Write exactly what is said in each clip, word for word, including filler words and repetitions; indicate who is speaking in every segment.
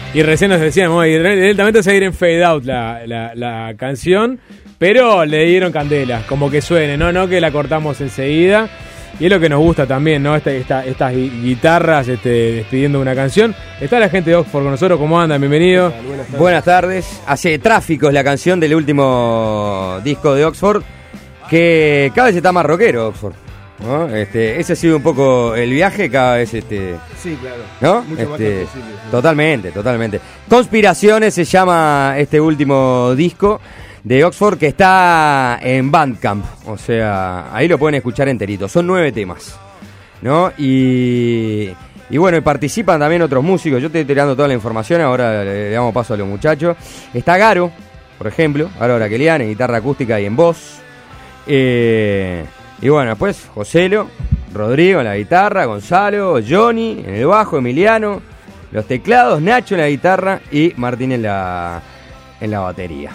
Speaker 1: Y recién nos decían, bueno, directamente se va a ir en fade out la, la, la canción, pero le dieron candela, como que suene, ¿no? No que la cortamos enseguida. Y es lo que nos gusta también, ¿no? Esta, esta, estas guitarras este, despidiendo una canción. Está la gente de Oxford con nosotros, ¿cómo andan? Bienvenidos.
Speaker 2: Buenas tardes. Buenas tardes. Hace Tráfico es la canción del último disco de Oxford, que cada vez está más rockero Oxford, ¿no? Este, ese ha sido un poco el viaje, cada vez este.
Speaker 3: Sí, claro.
Speaker 2: ¿No?
Speaker 3: Mucho
Speaker 2: este,
Speaker 3: más que posible, sí.
Speaker 2: Totalmente, totalmente. Conspiraciones se llama este último disco de Oxford, que está en Bandcamp, o sea, ahí lo pueden escuchar enterito. Son nueve temas, ¿no? Y, y bueno, y participan también otros músicos. Yo estoy tirando toda la información, ahora le damos paso a los muchachos. Está Garo, por ejemplo, Garo Braquelian en guitarra acústica y en voz. Eh, y bueno, después Joselo, Rodrigo en la guitarra, Gonzalo, Johnny en el bajo, Emiliano, los teclados, Nacho en la guitarra y Martín en la, en la batería.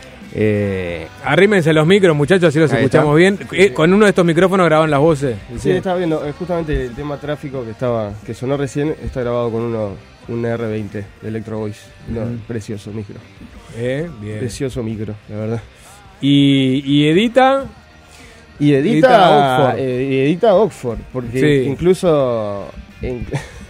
Speaker 1: Eh, Arrímense los micros, muchachos, así los escuchamos
Speaker 2: está.
Speaker 1: bien. Eh, con uno de estos micrófonos graban las voces.
Speaker 3: Sí, sí, estaba viendo, eh, justamente el tema Tráfico que estaba que sonó recién, está grabado con uno un R veinte de Electro Voice. No, mm. Precioso micro.
Speaker 1: Eh, bien.
Speaker 3: Precioso micro, la verdad.
Speaker 1: Y, y edita...
Speaker 3: Y edita, edita Oxford. Eh, y edita Oxford, porque
Speaker 1: sí.
Speaker 3: Incluso... En,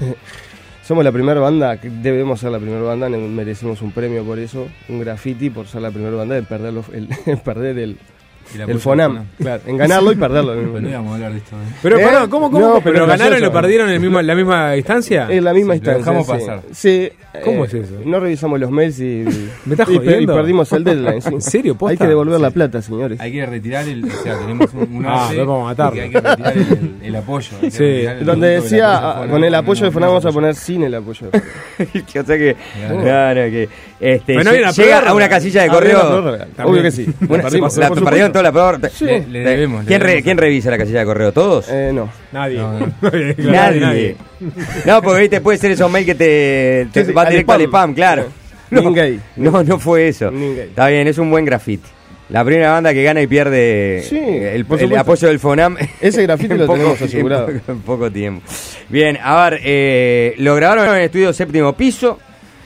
Speaker 3: somos la primera banda, debemos ser la primera banda, merecemos un premio por eso, un graffiti por ser la primera banda de perder el, el, perder el, el Fonam, claro, en ganarlo y perderlo.
Speaker 4: No íbamos a hablar de esto. ¿eh?
Speaker 1: Pero, ¿Eh? ¿cómo, cómo?
Speaker 3: No,
Speaker 1: ¿Pero,
Speaker 3: pero
Speaker 1: lo ganaron y lo
Speaker 3: eso.
Speaker 1: perdieron en, el mismo, en la misma instancia?
Speaker 3: En la misma
Speaker 4: sí,
Speaker 3: instancia,
Speaker 4: lo dejamos
Speaker 3: sí.
Speaker 4: pasar.
Speaker 3: Sí.
Speaker 1: ¿Cómo
Speaker 3: eh,
Speaker 1: es eso?
Speaker 3: No revisamos los mails y,
Speaker 1: ¿Me estás
Speaker 3: y,
Speaker 1: jodiendo?
Speaker 3: y perdimos el deadline. Sí.
Speaker 1: ¿En serio? ¿Posta?
Speaker 3: Hay que devolver
Speaker 4: sí.
Speaker 3: la plata, señores.
Speaker 4: Hay que retirar el... O sea, tenemos un, un
Speaker 1: ah,
Speaker 4: arte
Speaker 1: vamos a matarlo.
Speaker 4: y hay que retirar el, el apoyo. Hay que
Speaker 1: sí.
Speaker 4: el
Speaker 3: Donde decía,
Speaker 4: apoyo
Speaker 3: con el apoyo de Fonam vamos a
Speaker 4: apoyo.
Speaker 3: poner sin el apoyo de Fonam.
Speaker 2: O sea que,
Speaker 4: Claro.
Speaker 2: claro, que este,
Speaker 1: Pero no hay una
Speaker 2: llega
Speaker 1: prórroga.
Speaker 2: a una casilla de
Speaker 3: Ah, había
Speaker 2: correo.
Speaker 3: una prórroga. Obvio que sí.
Speaker 2: Una,
Speaker 3: Perdimos,
Speaker 2: la,
Speaker 3: por supuesto.
Speaker 2: perdieron toda la prórroga.
Speaker 3: Sí.
Speaker 4: Le, le debemos. le
Speaker 2: ¿Quién, re-
Speaker 4: debemos.
Speaker 2: ¿Quién revisa la casilla de correo? ¿Todos?
Speaker 3: Eh, no.
Speaker 1: Nadie.
Speaker 4: No, no.
Speaker 2: Nadie.
Speaker 1: Claro, nadie.
Speaker 2: No, porque viste, puede ser esos mails que te, te
Speaker 3: Sí, sí,
Speaker 2: va
Speaker 3: al
Speaker 2: directo al
Speaker 3: spam.
Speaker 2: spam, claro.
Speaker 3: No.
Speaker 2: No,
Speaker 3: Ningay.
Speaker 2: no, no fue eso.
Speaker 3: Ningay.
Speaker 2: Está bien, es un buen graffiti. La primera banda que gana y pierde
Speaker 3: Sí,
Speaker 2: el,
Speaker 3: por
Speaker 2: el
Speaker 3: supuesto.
Speaker 2: apoyo del Fonam.
Speaker 3: Ese graffiti
Speaker 2: en
Speaker 3: lo
Speaker 2: poco-
Speaker 3: tenemos asegurado.
Speaker 2: En poco, en poco tiempo. Bien, a ver, eh, lo grabaron en el estudio Séptimo Piso.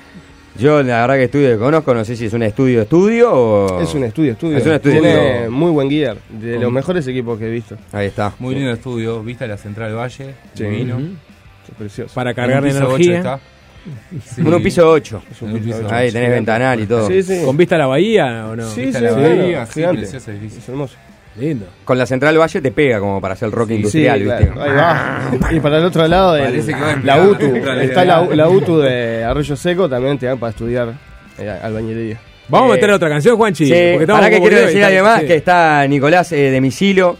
Speaker 2: Yo la verdad que estudio que conozco, no sé si es un estudio estudio o...
Speaker 3: Es un estudio, estudio.
Speaker 2: Es un estudio.
Speaker 3: Tiene
Speaker 2: Estudio.
Speaker 3: muy buen gear, de
Speaker 4: Con-
Speaker 3: los mejores equipos que he visto.
Speaker 2: Ahí está.
Speaker 4: Muy lindo estudio. Vista la Central Valle.
Speaker 3: Sí.
Speaker 4: Divino.
Speaker 1: Ujú.
Speaker 3: Es precioso.
Speaker 1: Para
Speaker 4: En
Speaker 1: cargar
Speaker 4: un piso ocho
Speaker 1: energía.
Speaker 4: está. Sí.
Speaker 2: Uno piso ocho.
Speaker 3: Es un
Speaker 4: En un
Speaker 3: piso-
Speaker 4: piso
Speaker 2: Ahí tenés ventanal y todo.
Speaker 3: Sí, sí.
Speaker 1: ¿Con vista a la bahía o no?
Speaker 3: Sí,
Speaker 4: Vista
Speaker 3: sí,
Speaker 4: la
Speaker 3: sí,
Speaker 4: bahía, sí,
Speaker 3: gigante.
Speaker 4: precioso edificio.
Speaker 3: Es hermoso.
Speaker 1: Lindo.
Speaker 2: Con la Central Valle te pega como para hacer rock
Speaker 4: Sí,
Speaker 2: industrial,
Speaker 3: Sí,
Speaker 2: ¿viste?
Speaker 3: claro. Ahí va. Y para el otro lado, el-
Speaker 4: Parece que va a
Speaker 3: la
Speaker 4: emplear
Speaker 3: U T U.
Speaker 4: en realidad.
Speaker 3: Está la, la U T U de Arroyo Seco, también te dan para estudiar eh, albañilería.
Speaker 1: Vamos a
Speaker 2: Eh,
Speaker 1: meter otra canción, Juanchi.
Speaker 2: Sí,
Speaker 1: porque estamos
Speaker 2: para que
Speaker 1: un poco
Speaker 2: quiero
Speaker 1: líos y
Speaker 2: decir
Speaker 1: está-
Speaker 2: algo más,
Speaker 1: sí.
Speaker 2: que está Nicolás eh, de Misilo.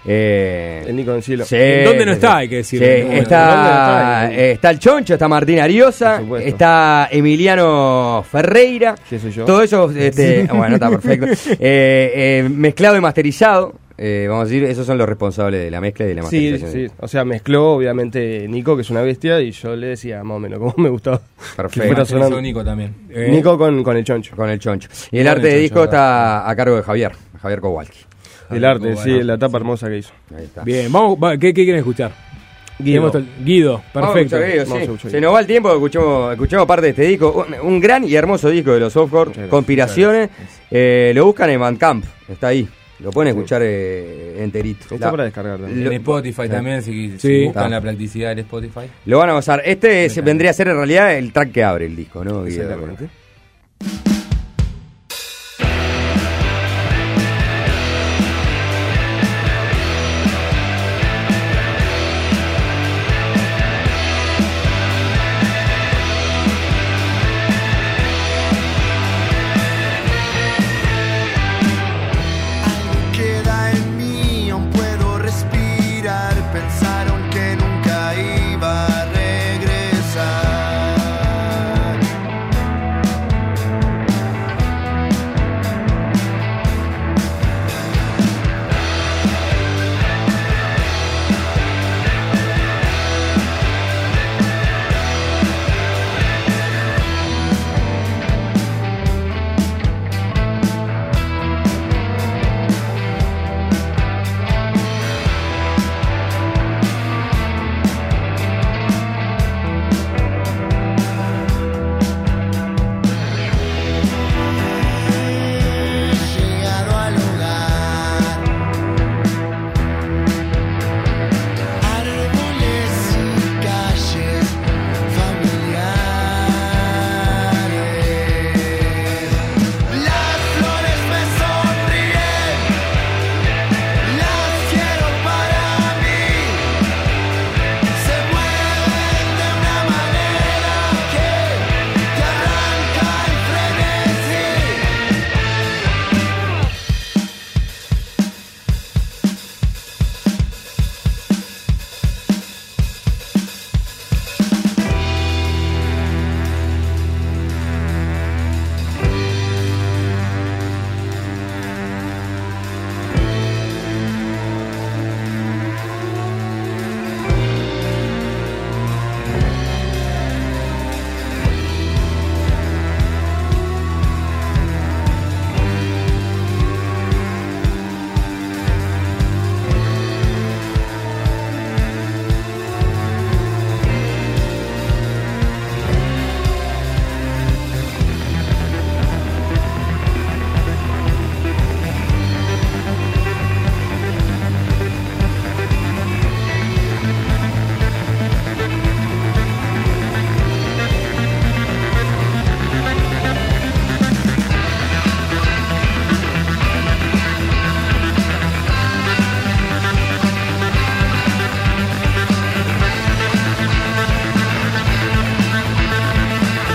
Speaker 2: Eh,
Speaker 3: El Nico Encilo.
Speaker 2: sí,
Speaker 1: ¿Dónde no
Speaker 2: sí,
Speaker 1: está?
Speaker 2: sí.
Speaker 1: Hay que decirlo.
Speaker 2: Sí,
Speaker 1: ¿Dónde
Speaker 2: está,
Speaker 3: no está?
Speaker 2: eh, está el Choncho, está Martín Ariosa,
Speaker 3: Por supuesto.
Speaker 2: está Emiliano Ferreira.
Speaker 3: ¿Qué soy yo?
Speaker 2: Todo eso, este, bueno, está perfecto. Eh, eh, mezclado y masterizado. Eh, vamos a decir, esos son los responsables de la mezcla y de la
Speaker 3: Sí,
Speaker 2: masterización.
Speaker 3: sí. O sea, mezcló obviamente Nico, que es una bestia, y yo le decía más o menos cómo me gustaba. Que
Speaker 2: Perfecto.
Speaker 3: fuera sonando.
Speaker 4: Masterizó Nico también.
Speaker 1: Eh,
Speaker 3: Nico con, con el choncho.
Speaker 2: Con el Choncho. Y el
Speaker 4: Con
Speaker 2: arte
Speaker 4: el
Speaker 2: de
Speaker 4: Choncho,
Speaker 2: disco
Speaker 4: ¿verdad?
Speaker 2: está a cargo de Javier, Javier Kowalski.
Speaker 3: El arte,
Speaker 4: Bueno,
Speaker 3: sí, la tapa hermosa que hizo.
Speaker 2: Ahí está.
Speaker 1: Bien, vamos, va, ¿qué, ¿qué quieren escuchar?
Speaker 3: Guido.
Speaker 1: Tenemos el- Guido,
Speaker 2: Vamos a
Speaker 1: perfecto.
Speaker 2: escuchar Guido,
Speaker 3: Vamos a
Speaker 2: sí.
Speaker 3: escuchar
Speaker 2: Se
Speaker 3: Guido.
Speaker 2: nos va el tiempo, escuchemos, escuchemos parte de este disco. Un, un gran y hermoso disco de los Softcore,
Speaker 3: Muchas gracias,
Speaker 2: Conspiraciones. Eh, lo buscan en Bandcamp, está ahí. Lo pueden escuchar eh, enterito.
Speaker 3: Está
Speaker 2: La-
Speaker 3: para descargar también.
Speaker 4: En Spotify también, si, si
Speaker 1: Sí.
Speaker 4: buscan
Speaker 2: Ah.
Speaker 4: la practicidad del Spotify.
Speaker 2: Lo van a gozar. Este es-
Speaker 4: Está.
Speaker 2: vendría a ser en realidad el track que abre el disco, ¿no? Guido?
Speaker 3: Exactamente.
Speaker 5: Algo queda en mí, aún puedo respirar. Pensaron que nunca iba a regresar.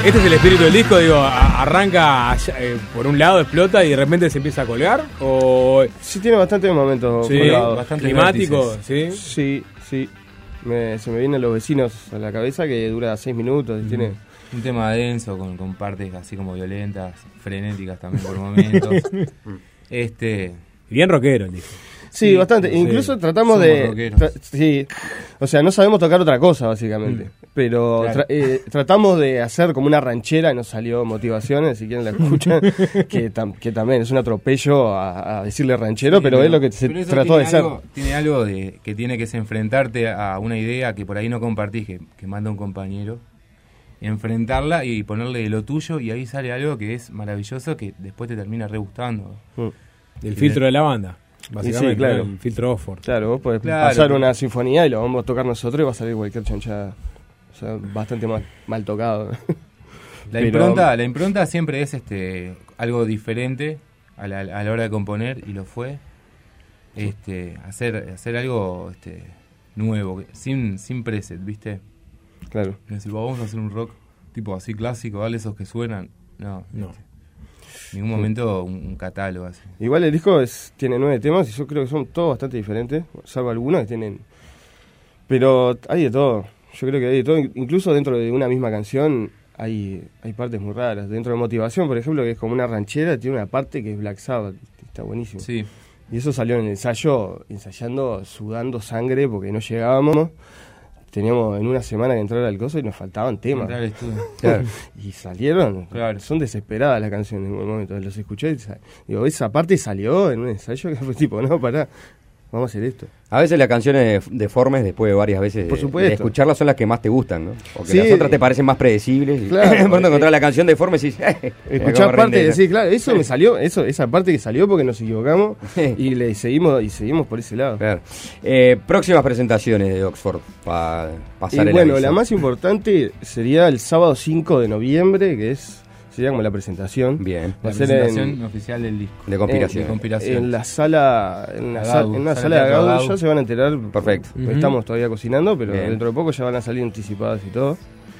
Speaker 1: Este es el espíritu del disco, digo, a- arranca allá, eh, por un lado, explota y de repente se empieza a colgar, o
Speaker 3: Sí, tiene bastantes momentos
Speaker 1: sí,
Speaker 3: colgados.
Speaker 4: bastante
Speaker 1: climático, sí.
Speaker 3: Sí, sí. Me- se me vienen los vecinos a la cabeza que dura seis minutos y tiene...
Speaker 4: Un tema denso, con, con partes así como violentas, frenéticas también por momentos. este
Speaker 1: Bien rockero el disco.
Speaker 3: Sí,
Speaker 4: Sí,
Speaker 3: bastante.
Speaker 1: sí.
Speaker 3: Incluso tratamos
Speaker 4: Somos
Speaker 3: de...
Speaker 4: rockeros.
Speaker 3: tra- sí. O sea, no sabemos tocar otra cosa, básicamente. Pero
Speaker 4: Claro.
Speaker 3: tra- eh, tratamos de hacer como una ranchera y nos salió Motivaciones, si quieren la escuchan, que, tam- que también es un atropello a, a decirle ranchero,
Speaker 4: Sí,
Speaker 3: pero, es lo que se
Speaker 4: pero eso
Speaker 3: trató de
Speaker 4: tiene
Speaker 3: ser.
Speaker 4: algo- Tiene algo de que tiene que es enfrentarte a una idea que por ahí no compartís, que, que manda un compañero, enfrentarla y ponerle lo tuyo, y ahí sale algo que es maravilloso, que después te termina re gustando.
Speaker 3: Mm.
Speaker 1: El filtro de la banda, básicamente,
Speaker 3: sí, claro.
Speaker 1: ¿no? El filtro Oxford.
Speaker 3: Claro, vos podés
Speaker 4: Claro,
Speaker 3: pasar
Speaker 4: pero-
Speaker 3: una sinfonía y lo vamos a tocar nosotros y va a salir cualquier chanchada. O sea, bastante mal, mal tocado.
Speaker 4: La
Speaker 3: Pero-
Speaker 4: impronta, la impronta siempre es este algo diferente a la, a la hora de componer, y lo fue. Este, hacer, hacer algo este, nuevo, que- sin, sin preset, ¿viste?
Speaker 3: Claro.
Speaker 4: Es decir, vamos a hacer un rock tipo así clásico, ¿vale? Esos que suenan. No,
Speaker 1: No.
Speaker 4: ¿viste? En ningún momento un, un catálogo así.
Speaker 3: Igual el disco es, tiene nueve temas y yo creo que son todos bastante diferentes, salvo algunos que tienen... Pero hay de todo, yo creo que hay de todo, incluso dentro de una misma canción hay, hay partes muy raras. Dentro de Motivación, por ejemplo, que es como una ranchera, tiene una parte que es Black Sabbath, está buenísimo.
Speaker 4: Sí,
Speaker 3: Y eso salió en el ensayo, ensayando, sudando sangre porque no llegábamos. Teníamos en una semana que entrar al coso y nos faltaban temas.
Speaker 4: entrar al estudio.
Speaker 3: Claro. Y salieron,
Speaker 4: Claro.
Speaker 3: son desesperadas las canciones en un momento. Los escuché y sa- digo, esa parte salió en un ensayo que fue tipo, no, pará, vamos a hacer esto.
Speaker 2: A veces las canciones deformes, después de varias veces
Speaker 3: Por
Speaker 2: de-
Speaker 3: supuesto.
Speaker 2: de escucharlas, son las que más te gustan, ¿no? Porque
Speaker 3: Sí.
Speaker 2: las otras te parecen más predecibles. Y
Speaker 3: Claro.
Speaker 2: de pronto encontrar la canción deforme y decís, eh,
Speaker 3: Escuchar
Speaker 2: cómo
Speaker 3: parte y
Speaker 2: rinde,
Speaker 3: decir, claro, eso me salió, eso, esa parte que salió porque nos equivocamos y le seguimos y seguimos por ese lado.
Speaker 2: Claro. Eh, próximas presentaciones de Oxford para
Speaker 3: Y
Speaker 2: pasar el
Speaker 3: bueno,
Speaker 2: aviso.
Speaker 3: la más importante sería el sábado cinco de noviembre, que es sería como la presentación.
Speaker 2: Bien.
Speaker 3: Va
Speaker 4: La
Speaker 3: a ser
Speaker 4: presentación
Speaker 3: en,
Speaker 4: oficial del disco.
Speaker 2: De conspiración.
Speaker 4: de conspiración.
Speaker 3: en la sala, en, la
Speaker 4: La
Speaker 3: sala,
Speaker 4: Gau,
Speaker 3: en una
Speaker 4: sala
Speaker 3: sala de
Speaker 4: Teatro
Speaker 3: Gaudio,
Speaker 4: Gau.
Speaker 3: ya se van a enterar.
Speaker 2: Perfecto.
Speaker 3: Porque estamos todavía cocinando, pero
Speaker 2: Bien.
Speaker 3: dentro de poco ya van a salir anticipadas y todo.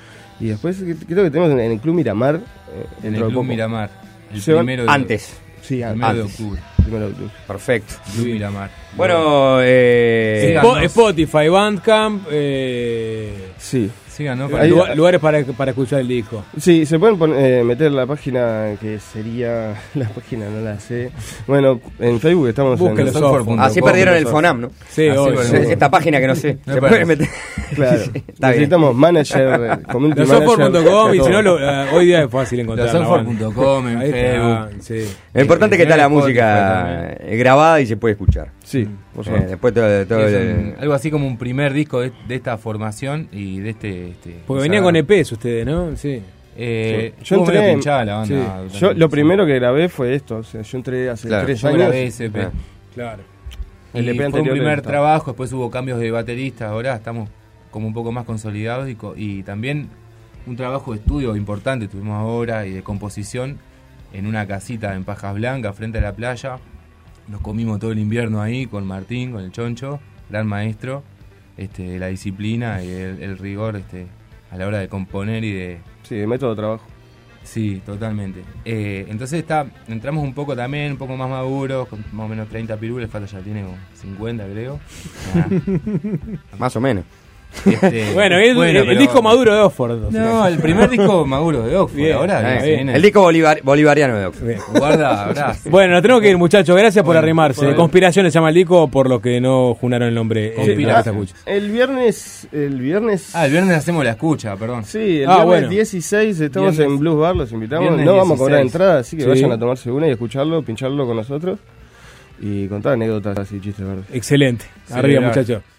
Speaker 3: Y después que- creo que tenemos en, en el Club Miramar. eh,
Speaker 4: en
Speaker 3: dentro
Speaker 4: el
Speaker 3: de
Speaker 4: Club
Speaker 3: poco.
Speaker 4: Miramar. El
Speaker 3: Se van
Speaker 4: primero de,
Speaker 2: Antes.
Speaker 3: Sí, an-
Speaker 4: primero de
Speaker 3: antes.
Speaker 4: octubre.
Speaker 3: Primero de octubre.
Speaker 2: Perfecto.
Speaker 4: Club Miramar.
Speaker 2: Bueno, eh,
Speaker 4: Sí,
Speaker 1: Spo-
Speaker 4: Síganos.
Speaker 1: Spotify, Bandcamp, eh,
Speaker 3: Sí.
Speaker 4: Síganos
Speaker 3: Ahí-
Speaker 1: lu- lugares para, para escuchar el disco.
Speaker 3: Sí, se pueden pon- eh, meter la página que sería. La página no la sé. Bueno, en Facebook estamos
Speaker 1: Búsquenlo,
Speaker 3: en.
Speaker 1: software.
Speaker 4: Software.
Speaker 2: así
Speaker 4: com,
Speaker 2: perdieron el
Speaker 3: com,
Speaker 2: FONAM, ¿no?
Speaker 1: Sí,
Speaker 4: Así
Speaker 1: obvio.
Speaker 4: por el
Speaker 1: Sí.
Speaker 4: mundo.
Speaker 2: Esta página que no sé.
Speaker 4: No
Speaker 2: se
Speaker 4: hay
Speaker 2: puede
Speaker 4: problema.
Speaker 2: meter.
Speaker 3: Claro.
Speaker 2: Está bien.
Speaker 3: Necesitamos manager, eh, community
Speaker 1: Losoftware punto com
Speaker 3: manager,
Speaker 1: y si no,
Speaker 3: todo.
Speaker 1: lo- eh, hoy día es fácil encontrar.
Speaker 4: Losoftware punto com, en
Speaker 1: Ahí está,
Speaker 4: Facebook.
Speaker 1: sí.
Speaker 2: Lo importante es que está la
Speaker 4: Spotify
Speaker 2: música
Speaker 4: también.
Speaker 2: eh, grabada y se puede escuchar.
Speaker 3: Sí, por
Speaker 2: Eh,
Speaker 3: suerte.
Speaker 2: después todo, todo
Speaker 4: Es
Speaker 2: el-
Speaker 4: un- algo así como un primer disco de, de esta formación y de este... este
Speaker 1: Porque
Speaker 4: esa-
Speaker 1: venían con E Pes ustedes, ¿no? Sí.
Speaker 4: Eh,
Speaker 3: Sí. Yo
Speaker 4: estuvo medio
Speaker 3: entré-
Speaker 4: pinchada la banda.
Speaker 1: sí.
Speaker 4: durante
Speaker 3: Yo lo
Speaker 4: mucho
Speaker 3: primero
Speaker 4: tiempo.
Speaker 3: que grabé fue esto. O sea, yo entré hace
Speaker 2: Claro.
Speaker 3: tres
Speaker 4: Yo
Speaker 3: años.
Speaker 4: grabé ese E P.
Speaker 2: Ah.
Speaker 1: Claro.
Speaker 4: Y
Speaker 3: El E P
Speaker 4: fue un
Speaker 3: anterior
Speaker 4: primer
Speaker 3: estaba.
Speaker 4: trabajo, después hubo cambios de baterista, ahora estamos como un poco más consolidados y, co- y también un trabajo de estudio importante tuvimos ahora y de composición en una casita en Pajas Blancas frente a la playa. Nos comimos todo el invierno ahí con Martín, con el Choncho, gran maestro, este, la disciplina y el, el rigor este, a la hora de componer y de...
Speaker 3: Sí, de método de trabajo.
Speaker 4: Sí, totalmente. Eh, entonces está, entramos un poco también, un poco más maduros, con más o menos treinta pirules, Fato ya tiene como cincuenta creo. Nada.
Speaker 2: Más o menos.
Speaker 4: Este,
Speaker 1: Bueno, el, el- el
Speaker 4: pero-
Speaker 1: disco maduro de Oxford. o sea.
Speaker 4: No, el primer disco maduro de Oxford.
Speaker 1: Bien,
Speaker 4: ahora
Speaker 2: Eh,
Speaker 4: se viene-
Speaker 2: el disco bolivar- bolivariano de Oxford.
Speaker 1: Bien.
Speaker 4: Guarda, abrazo.
Speaker 1: Bueno, nos tenemos que ir, muchachos. Gracias por
Speaker 4: Bueno,
Speaker 1: arrimarse.
Speaker 4: bueno.
Speaker 1: Conspiraciones se llama el disco, por lo que no junaron el nombre. eh,
Speaker 4: Conspiración.
Speaker 1: la que se escucha.
Speaker 3: El viernes. El viernes.
Speaker 4: Ah, el viernes hacemos la escucha, perdón.
Speaker 3: Sí, el
Speaker 1: Ah,
Speaker 3: viernes
Speaker 1: bueno.
Speaker 3: dieciséis estamos
Speaker 4: Viernes-
Speaker 3: en Blues Bar, los invitamos.
Speaker 4: viernes
Speaker 3: No vamos a cobrar
Speaker 4: dieciséis.
Speaker 3: entrada, así que
Speaker 1: Sí.
Speaker 3: vayan a tomarse una y escucharlo, pincharlo con nosotros y contar anécdotas y chistes verdes.
Speaker 1: Excelente.
Speaker 4: Celebrar.
Speaker 1: Arriba, muchachos.